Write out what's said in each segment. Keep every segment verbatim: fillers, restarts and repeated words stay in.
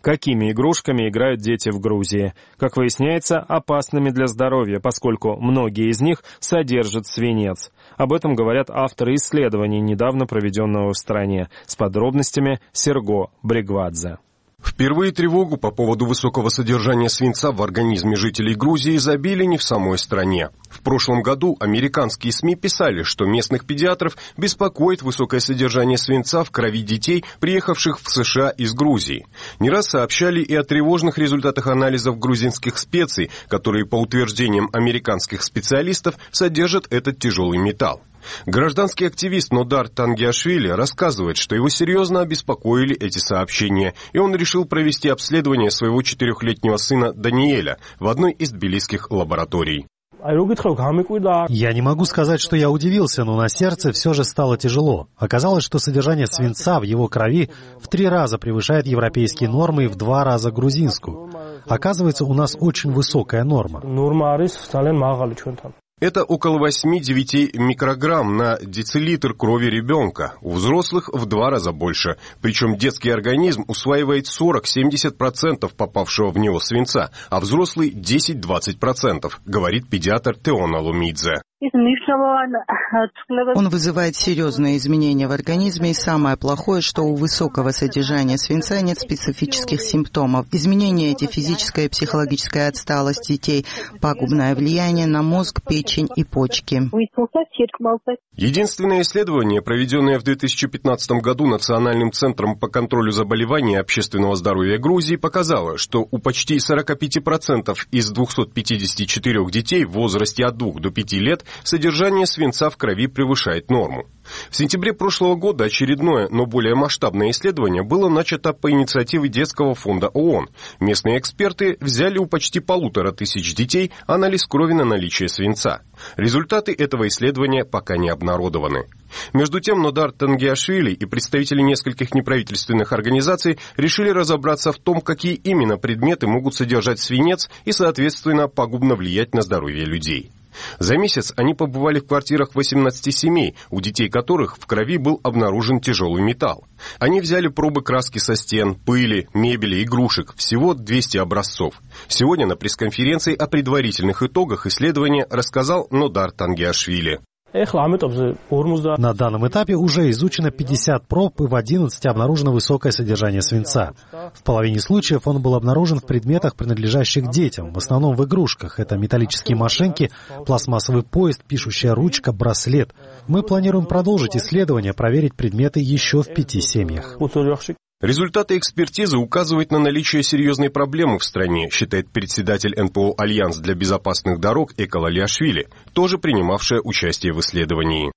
какими игрушками играют дети в Грузии. Как выясняется, опасными для здоровья, поскольку многие из них содержат свинец. Об этом говорят авторы исследований, недавно проведенного в стране. С подробностями Серго Брегвадзе. Впервые тревогу по поводу высокого содержания свинца в организме жителей Грузии забили не в самой стране. В прошлом году американские СМИ писали, что местных педиатров беспокоит высокое содержание свинца в крови детей, приехавших в США из Грузии. Не раз сообщали и о тревожных результатах анализов грузинских специй, которые, по утверждениям американских специалистов, содержат этот тяжелый металл. Гражданский активист Нодар Тангиашвили рассказывает, что его серьезно обеспокоили эти сообщения, и он решил провести обследование своего четырехлетнего сына Даниэля в одной из тбилисских лабораторий. Я не могу сказать, что я удивился, но на сердце все же стало тяжело. Оказалось, что содержание свинца в его крови в три раза превышает европейские нормы и в два раза грузинскую. Оказывается, у нас очень высокая норма. Это около восемь-девять микрограмм на децилитр крови ребенка. У взрослых в два раза больше. Причем детский организм усваивает сорок-семьдесят процентов попавшего в него свинца, а взрослый десять-двадцать процентов, говорит педиатр Теона Лумидзе. Он вызывает серьезные изменения в организме, и самое плохое, что у высокого содержания свинца нет специфических симптомов. Изменения эти — физическая и психологическая отсталость детей, пагубное влияние на мозг, печень и почки. Единственное исследование, проведенное в две тысячи пятнадцатом году Национальным центром по контролю заболеваний и общественного здоровья Грузии, показало, что у почти сорок пять процентов из двухсот пятидесяти четырёх детей в возрасте от двух до пяти лет содержание свинца в крови превышает норму. В сентябре прошлого года очередное, но более масштабное исследование было начато по инициативе Детского фонда ООН. Местные эксперты взяли у почти полутора тысяч детей анализ крови на наличие свинца. Результаты этого исследования пока не обнародованы. Между тем, Нодар Тангиашвили и представители нескольких неправительственных организаций решили разобраться в том, какие именно предметы могут содержать свинец и, соответственно, пагубно влиять на здоровье людей. За месяц они побывали в квартирах восемнадцати семей, у детей которых в крови был обнаружен тяжелый металл. Они взяли пробы краски со стен, пыли, мебели, игрушек, всего двести образцов. Сегодня на пресс-конференции о предварительных итогах исследования рассказал Нодар Тангиашвили. На данном этапе уже изучено пятьдесят проб, и в одиннадцати обнаружено высокое содержание свинца. В половине случаев он был обнаружен в предметах, принадлежащих детям, в основном в игрушках. Это металлические машинки, пластмассовый поезд, пишущая ручка, браслет. Мы планируем продолжить исследование, проверить предметы еще в пяти семьях. Результаты экспертизы указывают на наличие серьезной проблемы в стране, считает председатель эн пэ о «Альянс для безопасных дорог» Экола Лиашвили, тоже принимавшая участие в исследовании.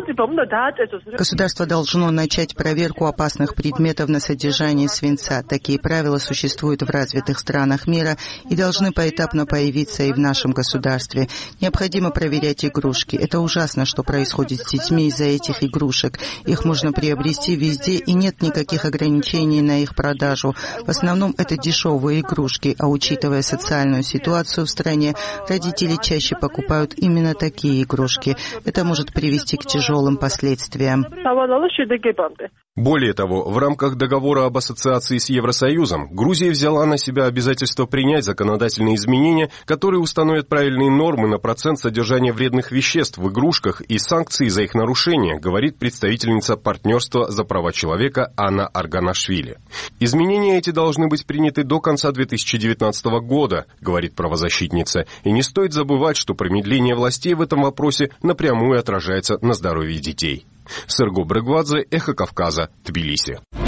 Государство должно начать проверку опасных предметов на содержание свинца. Такие правила существуют в развитых странах мира и должны поэтапно появиться и в нашем государстве. Необходимо проверять игрушки. Это ужасно, что происходит с детьми из-за этих игрушек. Их можно приобрести везде, и нет никаких ограничений на их продажу. В основном это дешевые игрушки, а учитывая социальную ситуацию в стране, родители чаще покупают именно такие игрушки. Это может привести к тяжелым последствиям. Более того, в рамках договора об ассоциации с Евросоюзом Грузия взяла на себя обязательство принять законодательные изменения, которые установят правильные нормы на процент содержания вредных веществ в игрушках и санкции за их нарушение, говорит представительница партнерства за права человека Анна Арганашвили. Изменения эти должны быть приняты до конца две тысячи девятнадцатого года, говорит правозащитница, и не стоит забывать, что промедление властей в этом вопросе напрямую отражается на здоровье детей. Серго Брегвадзе, Эхо Кавказа, Тбилиси.